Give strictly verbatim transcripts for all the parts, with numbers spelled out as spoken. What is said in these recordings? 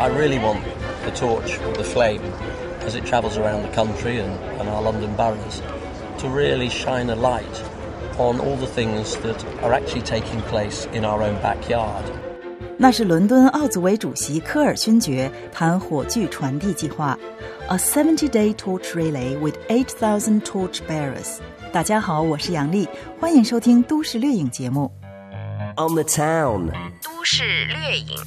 I really want the torch, the flame, as it travels around the country and, and our London boroughs, to really shine a light on all the things that are actually taking place in our own backyard. 那是伦敦奥组委主席科尔勋爵谈火炬传递计划 A seventy-day torch relay with eight thousand torch bearers. 大家好，我是杨丽，欢迎收听都市掠影节目。 On the town. 都市掠影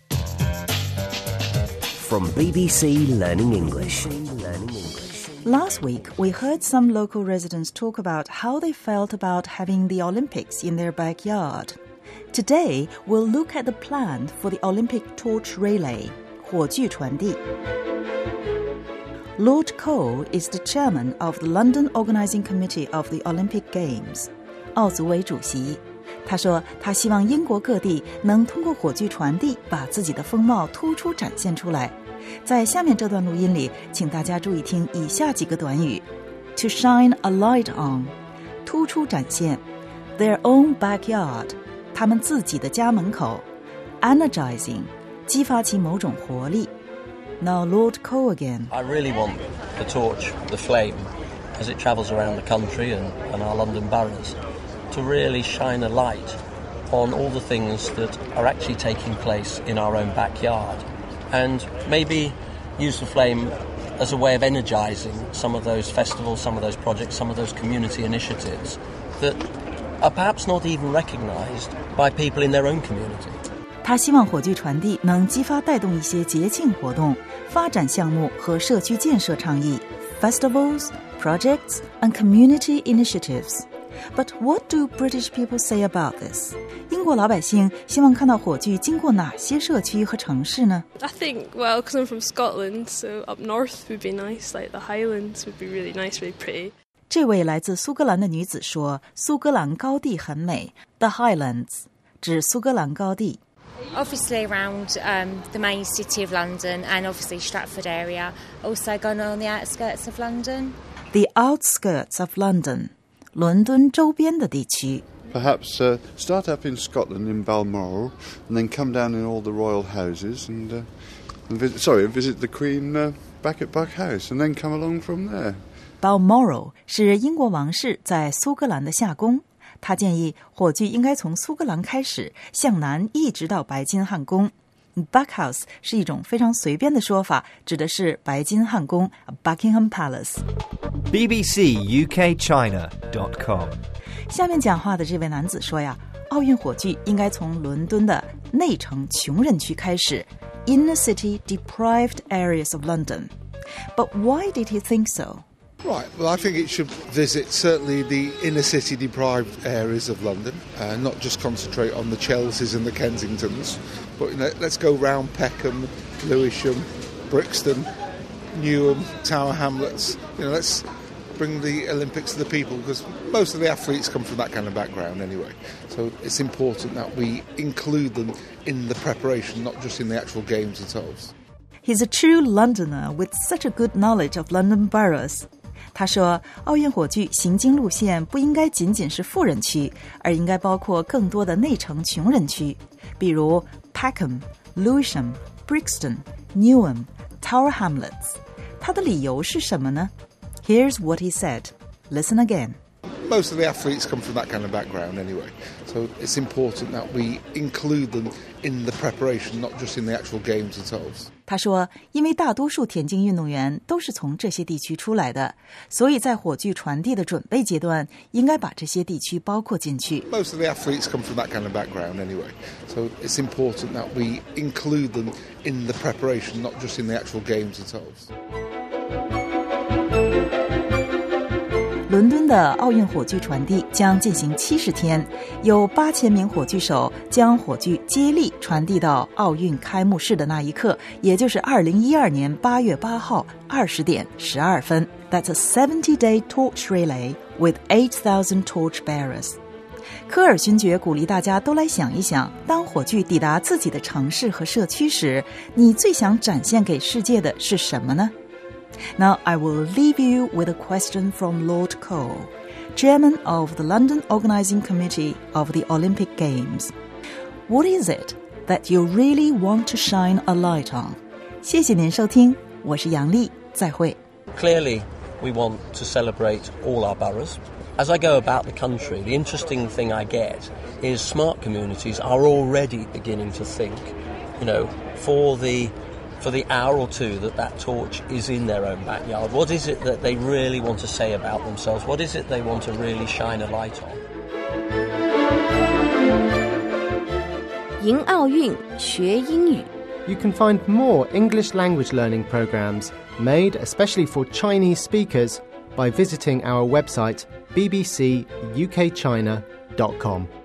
From B B C Learning English. Last week, we heard some local residents talk about how they felt about having the Olympics in their backyard. Today, we'll look at the plan for the Olympic torch relay, 火炬传递. Lord Cole is the chairman of the London Organising Committee of the Olympic Games. 奥组委主席。他说他希望英国各地能通过火炬传递把自己的风貌突出展现出来。在下面这段录音里，请大家注意听以下几个短语 To shine a light on 突出展现 Their own backyard 他们自己的家门口 Energizing 激发其某种活力 Now Lord Cole again I really want the torch, the flame, as it travels around the country and, and our London boroughs, to really shine a light on all the things that are actually taking place in our own backyard, and maybe use the flame as a way of energizing some of those festivals, some of those projects, some of those community initiatives that are perhaps not even recognized by people in their own community. 他希望火炬传递能激发带动一些节庆活动、发展项目和社区建设倡议 festivals, projects and community initiatives.But what do British people say about this? 英国老百姓希望看到火炬经过哪些社区和城市呢？ I think, well, because I'm from Scotland, so up north would be nice, like the Highlands would be really nice, really pretty. 这位来自苏格兰的女子说，苏格兰高地很美 The Highlands 指苏格兰高地。 Obviously around um, the main city of London and obviously Stratford area, also going on the outskirts of London. The outskirts of London.伦敦周边的地区 Perhaps uh, start up in Scotland in Balmoral and then come down in all the royal houses and, uh, and visit, sorry, visit the Queen uh, back at Buck House and then come along from there. Balmoral 是英国王室在苏格兰的夏宫，他建议火炬应该从苏格兰开始，向南一直到白金汉宫。Buck House 是一种非常随便的说法，指的是白金汉宫 Buckingham Palace。 B B C U K China dot com 下面讲话的这位男子说呀，奥运火炬应该从伦敦的内城穷人区开始 Inner city deprived areas of London. But why did he think so?Right, well, I think it should visit certainly the inner city deprived areas of London, uh, not just concentrate on the Chelseas and the Kensingtons, but you know, let's go round Peckham, Lewisham, Brixton, Newham, Tower Hamlets. You know, let's bring the Olympics to the people, because most of the athletes come from that kind of background anyway. So it's important that we include them in the preparation, not just in the actual games themselves. He's a true Londoner with such a good knowledge of London boroughs.他说奥运火炬行经路线不应该仅仅是富人区，而应该包括更多的内城穷人区，比如 Peckham, Lewisham, Brixton, Newham, Tower Hamlets。 他的理由是什么呢？ Here's what he said. Listen again. Most of the athletes come from that kind of background anyway, so it's important that we include them in the preparation, not just in the actual games themselves. 他说因为大多数田径运动员都是从这些地区出来的，所以在火炬传递的准备阶段应该把这些地区包括进去。 Most of the athletes come from that kind of background anyway, so it's important that we include them in the preparation, not just in the actual games themselves. 伦敦的奥运火炬传递将进行七十天，有八千名火炬手将火炬接力传递到奥运开幕式的那一刻，也就是二零一二年八月八号二十点十二分。That's a seventy-day torch relay with eight thousand torch bearers. 科尔勋爵鼓励大家都来想一想，当火炬抵达自己的城市和社区时，你最想展现给世界的是什么呢？ Now I will leave you with a question from Lord Cole, Chairman of the London Organising Committee of the Olympic Games. What is it that you really want to shine a light on? 谢谢您收听，我是杨丽，再会。 Clearly, we want to celebrate all our boroughs. As I go about the country, the interesting thing I get is smart communities are already beginning to think, you know, for the for the hour or two that that torch is in their own backyard, what is it that they really want to say about themselves? What is it they want to really shine a light on? 迎奥运学英语 You can find more English language learning programs made especially for Chinese speakers by visiting our website b b c u k china dot com.